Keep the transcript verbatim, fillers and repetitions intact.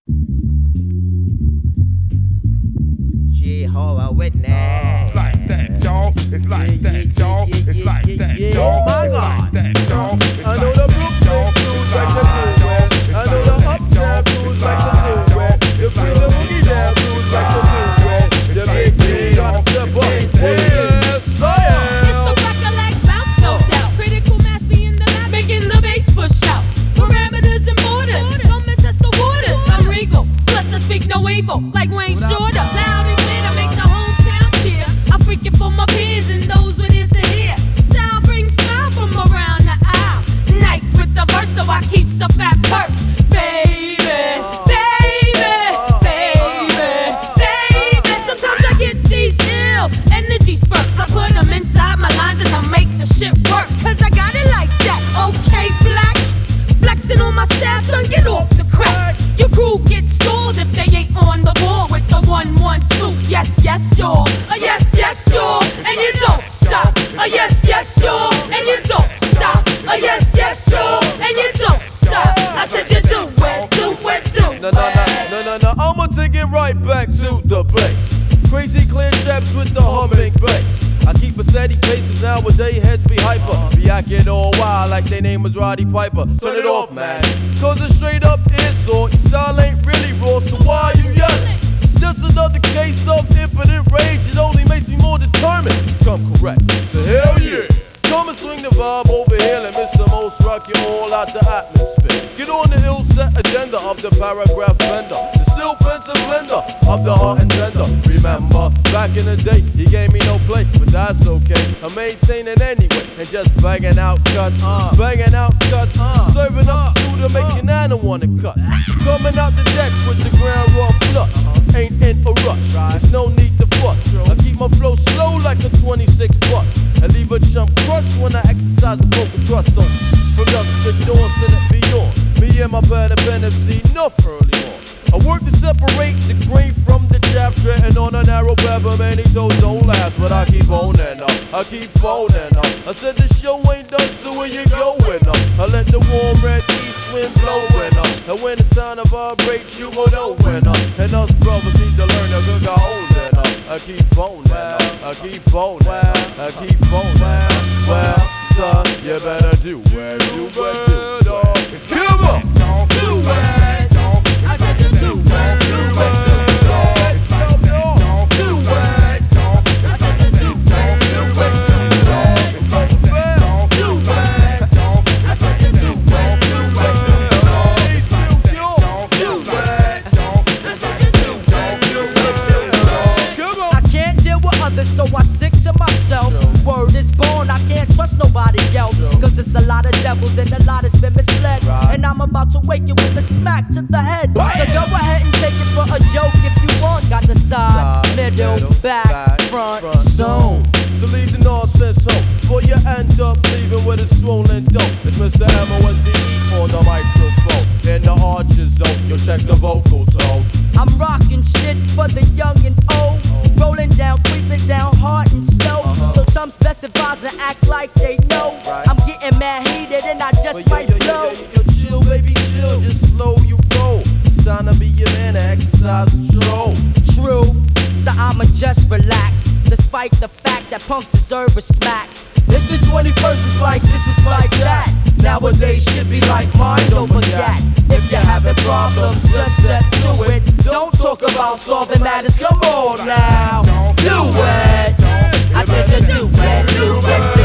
Jehovah Witness. Like that, dog. It's like that, dog. It's like that, dog. Oh my God. I know the Brooklyn crews like the new. I know the Uptown crews like the new. You feel the boogie down crews like the new. The big D gotta step up. Yes, I am. It's the recollect bounce, no doubt. Critical mass be in the lab, making the bass push out. Parameters and borders, come and test the waters. I'm regal, plus I speak no evil, like Wayne Shorter. Loud and clear to make the hometown cheer. I freak it for my peers and those with ears to hear. Style brings smile from around the aisle. Nice with the verse, so I keep the fat purse. Baby, baby, baby, baby. Sometimes I get these ill energy spurts. I put them inside my lines and I make the shit work. Cause I got it like that, okay, black. Flexing on my staff, son, get off the crack. Your crew gets stalled if they ain't on the ball with the one, one, two. Yes, yes, y'all. A yes, yes, y'all. And you don't stop. A yes, yes, y'all. And you don't stop. A yes, yes, y'all. And you don't stop. I said you do it, do it, do it. No, no, no, no, no, no. I'ma take it right back to the base. Crazy clear chaps with the humming bass. I keep a steady pace, cause nowadays heads be hyper. Be acting all wild like their name was Roddy Piper. Turn it off, man. Cause it's straight up insult. Your style ain't really raw, so why you yelling? It's just another case of infinite rage. It only makes me more determined to come correct. So hell yeah. Come and swing the vibe over here and Mister Most rock you all out the atmosphere. Get on the ill set agenda of the paragraph bender. The still pencil blender of the heart and tender. Remember, back in the day, he gave me no play, but that's okay. I'm maintaining anyway and just banging out cuts, uh, banging out cuts, uh, serving up the stew to make your nana wanna cuss. Coming out the deck with the ground raw flush. Ain't in a rush, there's no need to fuss. I keep my flow slow like a twenty-six bus. And leave a chump crush when I exercise the vocal thrust. So from dusk to dawn, send it beyond. Me and my brother Ben have seen enough early on. I work to separate the green from the chaff, treading on a narrow path. Many toes don't last, but I keep owning up. I keep owning up. I said the show ain't done, so where you going up? I let the warm red east wind blowing up. And when the sound of vibrates, you will know when up. And us brothers need to learn a good holding up. I keep owning up. I keep owning up. I keep owning up. Well, son, you better do it, do it, do it. Come on, do it. I said you do it, do it, do it. Do it. I said you do it, do it, do it. Do it. I said you do it, do it, do it. Do it. I said you do it, do it, do it. Come on. I can't deal with others, so I stick to myself. Word is born, I can't trust nobody else. Cause it's a lot of devils and a lot has been misled. And I'm about to wake you with a smack to the head. So go ahead and take it for a joke if you want. Got the side, middle, back, front, zone. So leave the nonsense home, before you end up leaving with a swollen dope. It's Mister M O S D E on the microphone. In the arches zone, you'll check the vocal tone. I'm rocking shit for the young and old. Rolling down, creeping down hard and slow. Uh-huh. So some specifies and act like they know. Right. I'm getting mad heated and I just But might yo, yo, blow. yo, yo, yo, chill, baby, chill. Just slow you roll. It's time to be your man to exercise control. True, so I'ma just relax. Despite the fact that punks deserve a smack. It's the twenty-first, it's like this, it's like that. Nowadays should be like mind over gat. If you're having problems, just step to it. Don't talk about solving matters, come on now. Do it. I said to do it, do it.